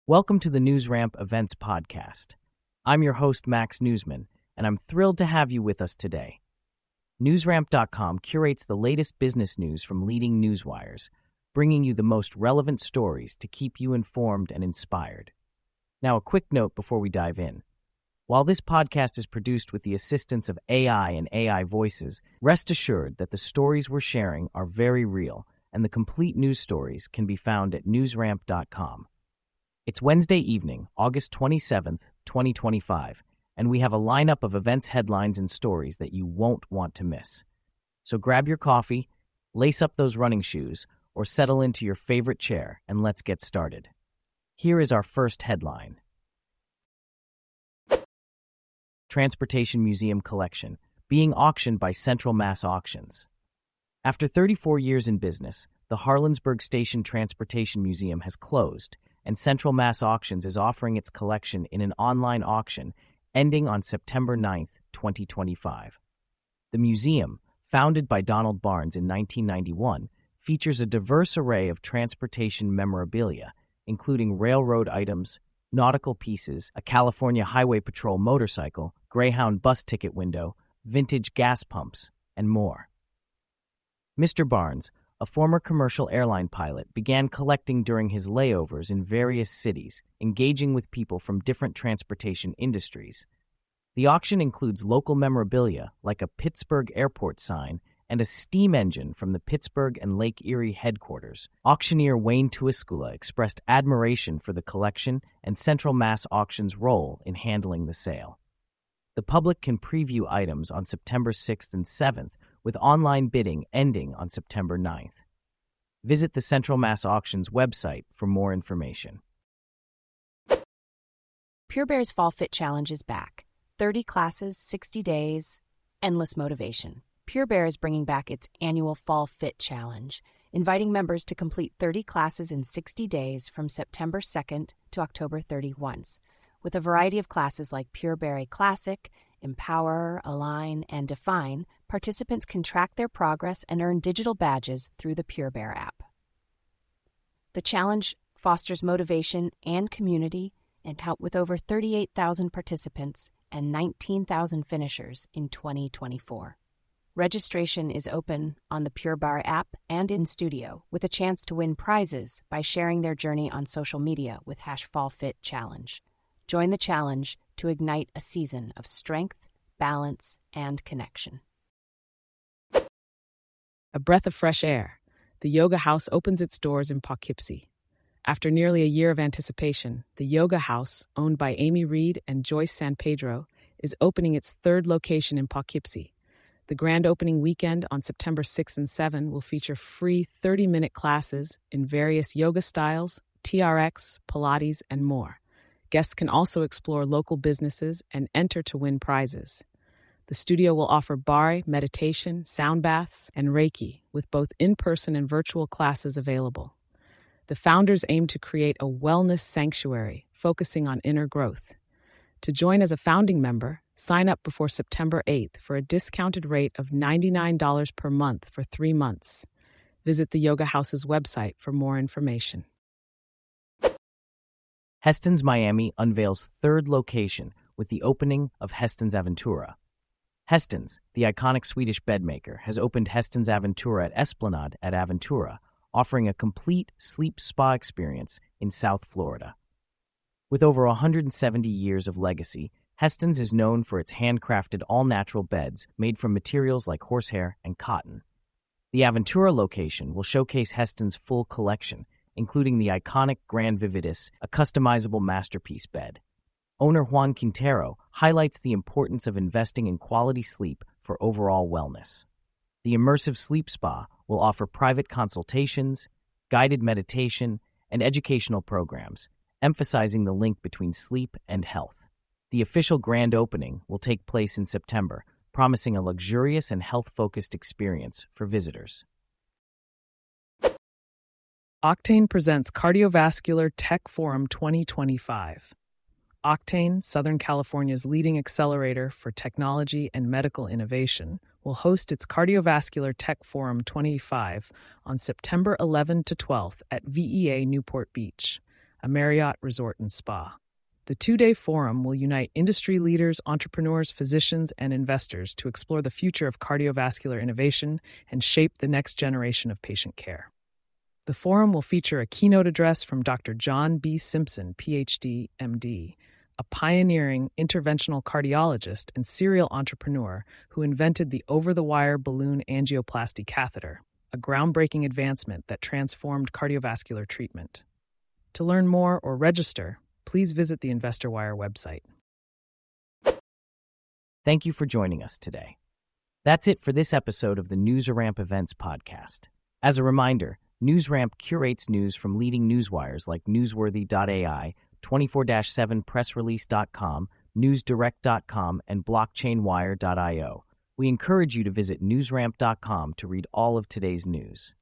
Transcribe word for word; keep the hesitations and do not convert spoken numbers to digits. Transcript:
Welcome to the NewsRamp Events Podcast. I'm your host, Max Newsman, and I'm thrilled to have you with us today. NewsRamp dot com curates the latest business news from leading newswires, bringing you the most relevant stories to keep you informed and inspired. Now, a quick note before we dive in. While this podcast is produced with the assistance of A I and A I voices, rest assured that the stories we're sharing are very real, and the complete news stories can be found at NewsRamp dot com. It's Wednesday evening, August twenty-seventh, twenty twenty-five, and we have a lineup of events headlines and stories that you won't want to miss. So grab your coffee, lace up those running shoes, or settle into your favorite chair, and let's get started. Here is our first headline. Transportation Museum Collection, being auctioned by Central Mass Auctions. After thirty-four years in business, the Harlansburg Station Transportation Museum has closed, and Central Mass Auctions is offering its collection in an online auction ending on September ninth, twenty twenty-five. The museum, founded by Donald Barnes in nineteen ninety-one, features a diverse array of transportation memorabilia, including railroad items, nautical pieces, a California Highway Patrol motorcycle, Greyhound bus ticket window, vintage gas pumps, and more. Mister Barnes, a former commercial airline pilot, began collecting during his layovers in various cities, engaging with people from different transportation industries. The auction includes local memorabilia like a Pittsburgh airport sign and a steam engine from the Pittsburgh and Lake Erie headquarters. Auctioneer Wayne Tuiskula expressed admiration for the collection and Central Mass Auctions' role in handling the sale. The public can preview items on September sixth and seventh, with online bidding ending on September ninth. Visit the Central Mass Auctions website for more information. Pure Barre's Fall Fit Challenge is back. thirty classes, sixty days, endless motivation. Pure Barre is bringing back its annual Fall Fit Challenge, inviting members to complete thirty classes in sixty days from September second to October thirty-first, with a variety of classes like Pure Barre Classic, Empower, Align, and Define. Participants can track their progress and earn digital badges through the Pure Barre app. The challenge fosters motivation and community and helped with over thirty-eight thousand participants and nineteen thousand finishers in twenty twenty-four. Registration is open on the Pure Barre app and in studio, with a chance to win prizes by sharing their journey on social media with hash FallFitChallenge. Join the challenge to ignite a season of strength, balance, and connection. A breath of fresh air. The Yoga House opens its doors in Poughkeepsie. After nearly a year of anticipation, the Yoga House, owned by Amy Reed and Joyce San Pedro, is opening its third location in Poughkeepsie. The grand opening weekend on September sixth and seventh will feature free thirty-minute classes in various yoga styles, T R X, Pilates, and more. Guests can also explore local businesses and enter to win prizes. The studio will offer barre, meditation, sound baths, and Reiki, with both in-person and virtual classes available. The founders aim to create a wellness sanctuary focusing on inner growth. To join as a founding member, sign up before September eighth for a discounted rate of ninety-nine dollars per month for three months. Visit the Yoga House's website for more information. Heston's Miami unveils third location with the opening of Heston's Aventura. Heston's, the iconic Swedish bedmaker, has opened Heston's Aventura at Esplanade at Aventura, offering a complete sleep spa experience in South Florida. With over one hundred seventy years of legacy, Heston's is known for its handcrafted all-natural beds made from materials like horsehair and cotton. The Aventura location will showcase Heston's full collection, including the iconic Grand Vividis, a customizable masterpiece bed. Owner Juan Quintero highlights the importance of investing in quality sleep for overall wellness. The immersive sleep spa will offer private consultations, guided meditation, and educational programs, emphasizing the link between sleep and health. The official grand opening will take place in September, promising a luxurious and health-focused experience for visitors. Octane presents Cardiovascular Tech Forum twenty twenty-five. Octane, Southern California's leading accelerator for technology and medical innovation, will host its Cardiovascular Tech Forum twenty-five on September eleventh to twelfth at V E A Newport Beach. a Marriott Resort and Spa. The two-day forum will unite industry leaders, entrepreneurs, physicians, and investors to explore the future of cardiovascular innovation and shape the next generation of patient care. The forum will feature a keynote address from Doctor John B. Simpson, P H D, M D, a pioneering interventional cardiologist and serial entrepreneur who invented the over-the-wire balloon angioplasty catheter, a groundbreaking advancement that transformed cardiovascular treatment. To learn more or register, please visit the InvestorWire website. Thank you for joining us today. That's it for this episode of the NewsRamp Events podcast. As a reminder, NewsRamp curates news from leading newswires like Newsworthy dot A I, twenty-four seven press release dot com, news direct dot com, and blockchain wire dot io. We encourage you to visit newsramp dot com to read all of today's news.